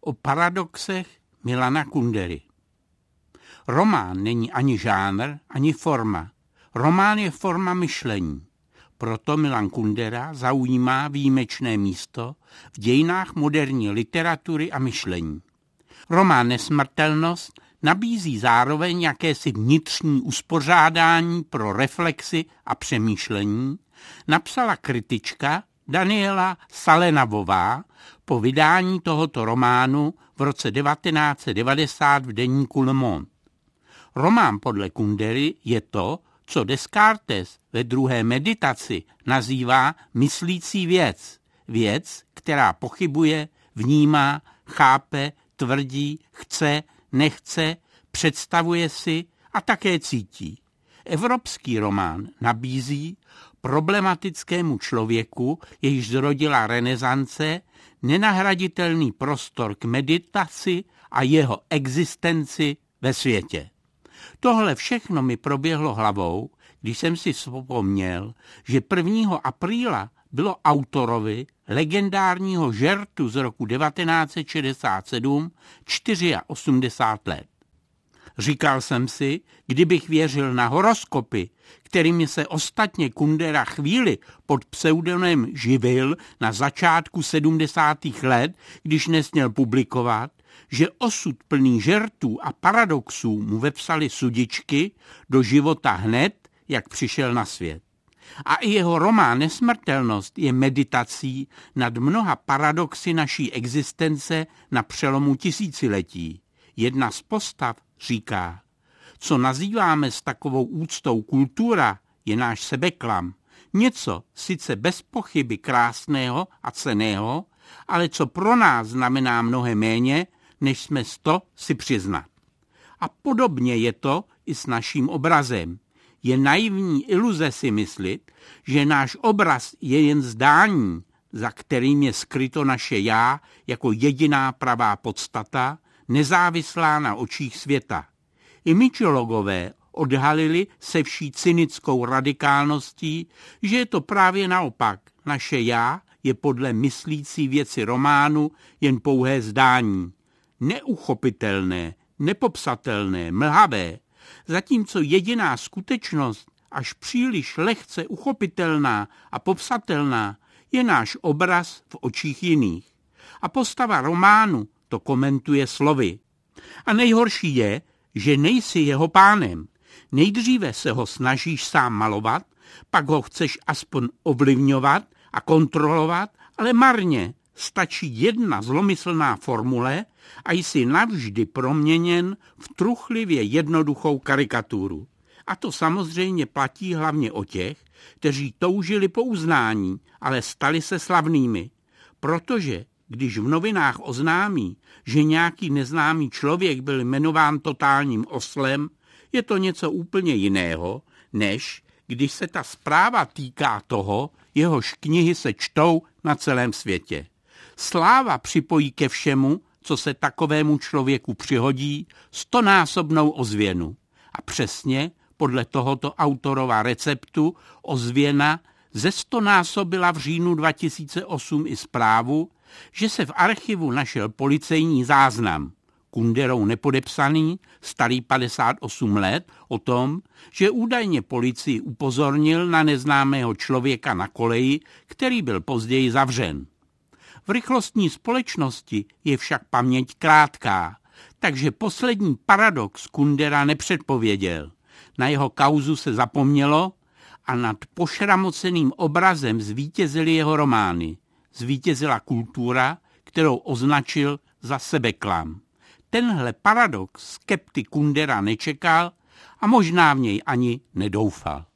o paradoxech Milana Kundery. Román není ani žánr, ani forma. Román je forma myšlení. Proto Milan Kundera zaujímá výjimečné místo v dějinách moderní literatury a myšlení. Román Nesmrtelnost nabízí zároveň jakési vnitřní uspořádání pro reflexy a přemýšlení, napsala kritička Daniela Salenavová po vydání tohoto románu v roce 1990 v deníku Le Monde. Román podle Kundery je to, co Descartes ve druhé meditaci nazývá myslící věc. Věc, která pochybuje, vnímá, chápe, tvrdí, chce, nechce, představuje si a také cítí. Evropský román nabízí problematickému člověku, jejíž zrodila renesance, nenahraditelný prostor k meditaci a jeho existenci ve světě. Tohle všechno mi proběhlo hlavou, když jsem si vzpomněl, že 1. apríla bylo autorovi legendárního žertu z roku 1967 84 let. Říkal jsem si, kdybych věřil na horoskopy, kterými se ostatně Kundera chvíli pod pseudonymem živil na začátku 70. let, když nesměl publikovat, že osud plný žertů a paradoxů mu vepsali sudičky do života hned, jak přišel na svět. A i jeho román Nesmrtelnost je meditací nad mnoha paradoxy naší existence na přelomu tisíciletí. Jedna z postav říká, co nazýváme s takovou úctou kultura, je náš sebeklam. Něco sice bez pochyby krásného a cenného, ale co pro nás znamená mnohem méně, než jsme to si přiznat. A podobně je to i s naším obrazem. Je naivní iluze si myslit, že náš obraz je jen zdání, za kterým je skryto naše já jako jediná pravá podstata, nezávislá na očích světa. I mytologové odhalili se vší cynickou radikálností, že je to právě naopak. Naše já je podle myslící věci románu jen pouhé zdání. Neuchopitelné, nepopsatelné, mlhavé, zatímco jediná skutečnost, až příliš lehce uchopitelná a popsatelná, je náš obraz v očích jiných. A postava románu to komentuje slovy. A nejhorší je, že nejsi jeho pánem. Nejdříve se ho snažíš sám malovat, pak ho chceš aspoň ovlivňovat a kontrolovat, ale marně. Stačí jedna zlomyslná formule a jsi navždy proměněn v truchlivě jednoduchou karikaturu. A to samozřejmě platí hlavně o těch, kteří toužili po uznání, ale stali se slavnými. Protože když v novinách oznámí, že nějaký neznámý člověk byl jmenován totálním oslem, je to něco úplně jiného, než když se ta zpráva týká toho, jehož knihy se čtou na celém světě. Sláva připojí ke všemu, co se takovému člověku přihodí, 100násobnou ozvěnu. A přesně podle tohoto autorova receptu ozvěna ze 100násobila v říjnu 2008 i zprávu, že se v archivu našel policejní záznam, Kunderou nepodepsaný, starý 58 let, o tom, že údajně policii upozornil na neznámého člověka na koleji, který byl později zavřen. V rychlostní společnosti je však paměť krátká, takže poslední paradox Kundera nepředpověděl. Na jeho kauzu se zapomnělo a nad pošramoceným obrazem zvítězily jeho romány. Zvítězila kultura, kterou označil za sebeklam. Tenhle paradox skeptik Kundera nečekal a možná v něj ani nedoufal.